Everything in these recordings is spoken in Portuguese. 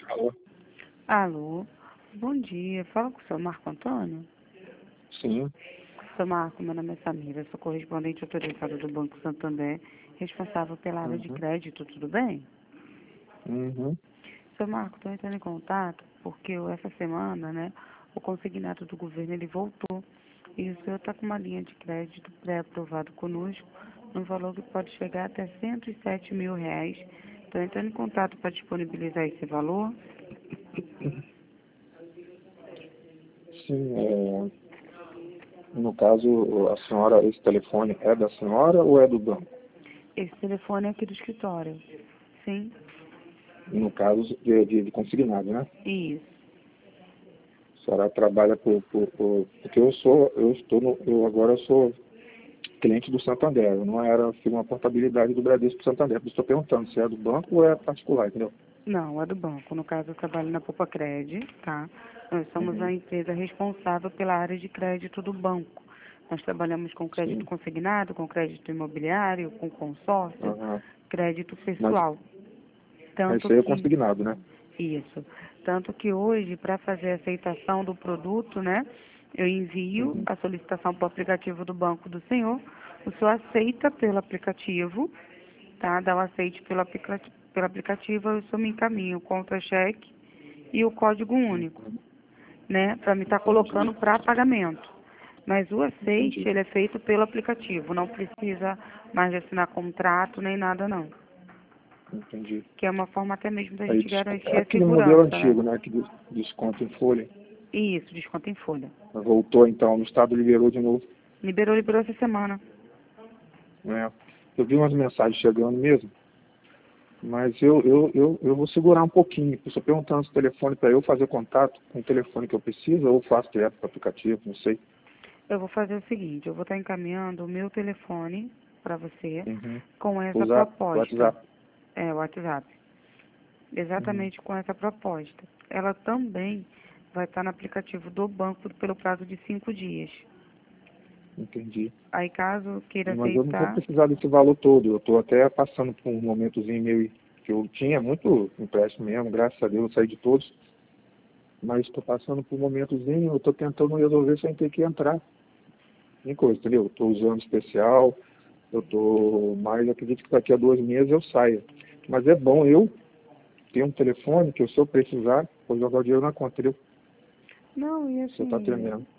Alô? Alô, bom dia. Fala com o seu Marco Antônio. Sim. Seu Marco, meu nome é Samira, sou correspondente autorizada do Banco Santander, responsável pela área de Uhum. crédito, tudo bem? Uhum. Seu Marco, estou entrando em contato porque essa semana, né, o consignado do governo, ele voltou e o senhor está com uma linha de crédito pré-aprovado conosco, no valor que pode chegar até R$ 107 mil. Estou entrando em contato para disponibilizar esse valor. Sim, no caso, a senhora, esse telefone é da senhora ou é do banco? Esse telefone é aqui do escritório. Sim? No caso de consignado, né? Isso. A senhora trabalha porque eu agora sou cliente do Santander, eu não era uma portabilidade do Bradesco Santander. Eu estou perguntando se é do banco ou é particular, entendeu? Não, é do banco. No caso, eu trabalho na Popacred, tá? Nós somos a Uhum. empresa responsável pela área de crédito do banco. Nós trabalhamos com crédito Sim. consignado, com crédito imobiliário, com consórcio, Aham. crédito Mas pessoal. Tanto isso aí é que, consignado, né? isso, tanto que hoje, para fazer a aceitação do produto, né, eu envio Uhum. a solicitação para o aplicativo do banco do senhor, o senhor aceita pelo aplicativo, tá? Dá o aceite pelo aplicativo, eu só me encaminho o contra-cheque e o código único, Uhum. né? Para me estar Entendi. colocando para pagamento. Mas o aceite, Entendi. ele é feito pelo aplicativo, não precisa mais de assinar contrato nem nada não. Entendi. Que é uma forma até mesmo da Aí, gente garantir é a aquele modelo segurança, né? antigo, né? Que desconto em folha. Isso, desconto em folha. Voltou então, o Estado liberou de novo. Liberou essa semana. Né? Eu vi umas mensagens chegando mesmo, mas eu vou segurar um pouquinho. Eu estou perguntando se o telefone para eu fazer contato com o telefone que eu preciso ou faço direto para o aplicativo, não sei. Eu vou fazer o seguinte, eu vou estar encaminhando o meu telefone para você Uhum. com essa Usar o proposta. WhatsApp. É, o WhatsApp. Uhum. Exatamente com essa proposta. Ela também vai estar no aplicativo do banco pelo prazo de 5 dias. Entendi. Aí, caso queira Mas eu não vou aceitar, precisar desse valor todo. Eu estou até passando por um momentozinho meio que eu tinha muito empréstimo mesmo, graças a Deus eu saí de todos. Mas estou passando por um momentozinho, eu estou tentando resolver sem ter que entrar em coisa, entendeu? Estou usando especial, eu estou mais, acredito que daqui a 2 meses eu saia. Mas é bom eu ter um telefone que, se eu precisar, vou jogar o dinheiro na conta, entendeu? não, e Você está assim, tremendo.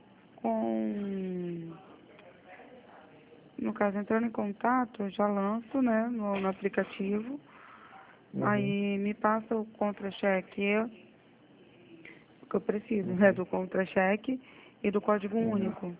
no caso, entrando em contato, eu já lanço, né, no aplicativo. Uhum, Aí me passa o contra-cheque, que eu preciso, né, uhum, do contra-cheque e do código uhum. único.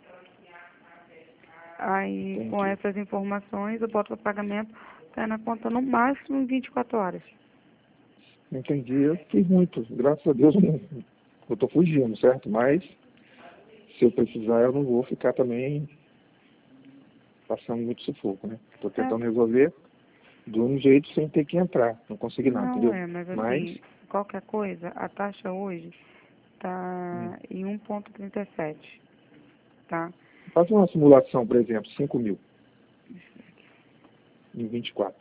Aí, com Entendi. essas informações, eu boto o pagamento, cai na conta no máximo em 24 horas. Entendi. Eu fiquei muito. Graças a Deus eu estou fugindo, certo? Mas se eu precisar, eu não vou ficar também passando muito sufoco, né? Estou É, tentando resolver de um jeito sem ter que entrar. Não consegui nada, não entendeu? é, mas Mas, assim, qualquer coisa, a taxa hoje hum, tá em 1,37, tá? faz uma simulação, por exemplo, 5 mil em 24.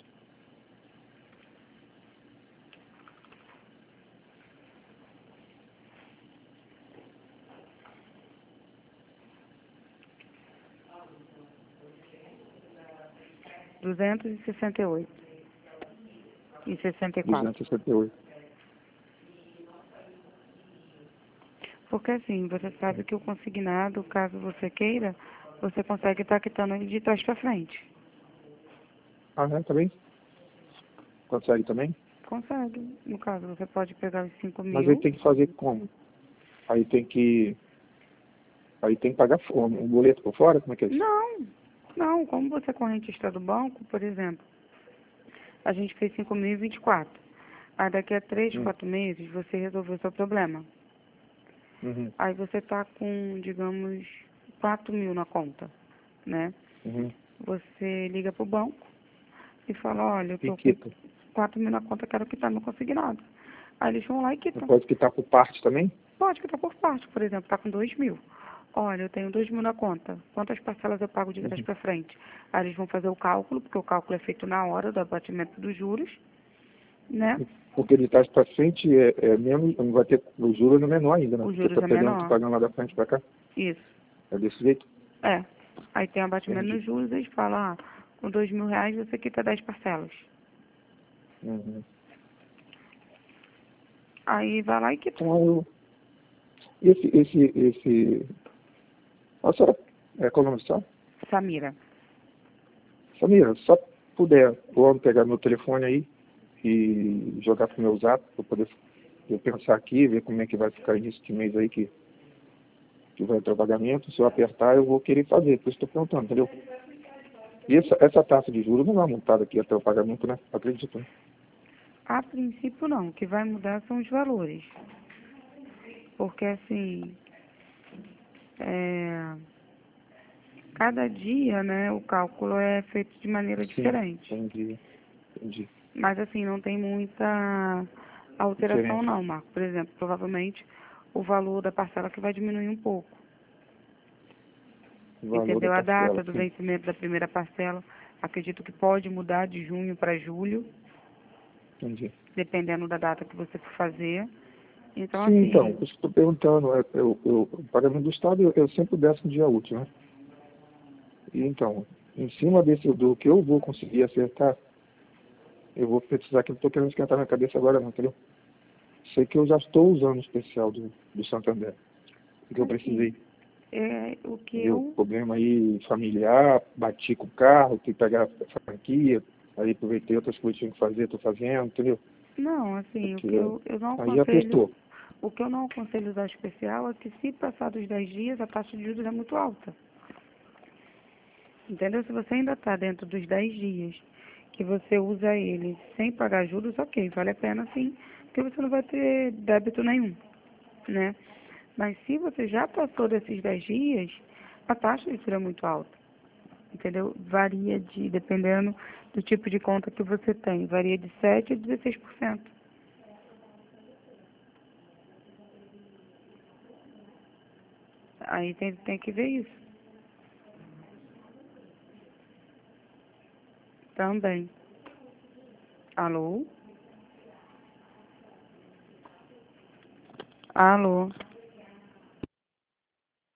268,64. 268. Porque assim, você sabe que o consignado, caso você queira, você consegue estar quitando ele de trás para frente. Ah, né? Tá bem? Consegue também? Consegue. No caso, você pode pegar os 5 Mas aí mil. tem que fazer como? Aí tem que, aí tem que pagar um boleto por fora? Como é que é isso? Não, não. Como você é correntista do banco, por exemplo, a gente fez 5.024. Aí daqui a 3, Hum, 4 meses você resolveu o seu problema. uhum, Aí você tá com, digamos, 4 mil na conta, né? uhum. Você liga pro banco e fala, olha, eu E tô com quita. 4 mil na conta, quero quitar meu consignado. Aí eles vão lá e Você quitam. pode quitar por parte também? Pode quitar por parte, por exemplo, tá com 2 mil. Olha, eu tenho 2 mil na conta. Quantas parcelas eu pago de trás Uhum. para frente? Aí eles vão fazer o cálculo, porque o cálculo é feito na hora do abatimento dos juros, né? Porque de trás para frente é menos, não vai ter, o juros é menor ainda, né? Os Porque juros tá é pegando, menor. tô pagando lá da frente para cá. Isso. É desse jeito? É. Aí tem abatimento Entendi. nos juros, eles falam, com R$ 2.000 você quita 10 parcelas. Uhum. Aí vai lá e quita. Então, a senhora, qual o nome da senhora? Samira. Samira, só puder, vou pegar meu telefone aí e jogar pro meu zap, para poder eu pensar aqui, ver como é que vai ficar início de mês aí que vai entrar o pagamento. Se eu apertar, eu vou querer fazer, por isso estou perguntando, entendeu? E essa taxa de juros não vai montar aqui até o pagamento, né? Acredito. Né? A princípio não, o que vai mudar são os valores. Porque assim, é, cada dia, né, o cálculo é feito de maneira Sim, diferente. entendi. Mas assim, não tem muita alteração Diferença. não, Marco. Por exemplo, provavelmente o valor da parcela que vai diminuir um pouco. O valor da Entendeu? A parcela, data do sim. vencimento da primeira parcela, acredito que pode mudar de junho para julho, Entendi. dependendo da data que você for fazer. Então, Sim, então, assim, por isso que estou perguntando, o pagamento do Estado eu sempre desço no dia útil, né? E então, em cima do que eu vou conseguir acertar, eu vou precisar, que eu estou querendo esquentar minha cabeça agora não, entendeu? Sei que eu já estou usando o especial do Santander, que eu assim, precisei. o que Entendeu? eu... Problema aí familiar, bati com o carro, tive que pegar a franquia, aí aproveitei outras coisas que tinha que fazer, estou fazendo, entendeu? Não, assim, o que Porque eu não aí aconselho... apertou. O que eu não aconselho usar especial é que se passar dos 10 dias, a taxa de juros é muito alta. Entendeu? Se você ainda está dentro dos 10 dias que você usa ele sem pagar juros, ok, vale a pena sim, porque você não vai ter débito nenhum, né? Mas se você já passou desses 10 dias, a taxa de juros é muito alta, entendeu? Varia dependendo do tipo de conta que você tem, varia de 7% a 16%. Aí tem que ver isso também. Alô? Alô?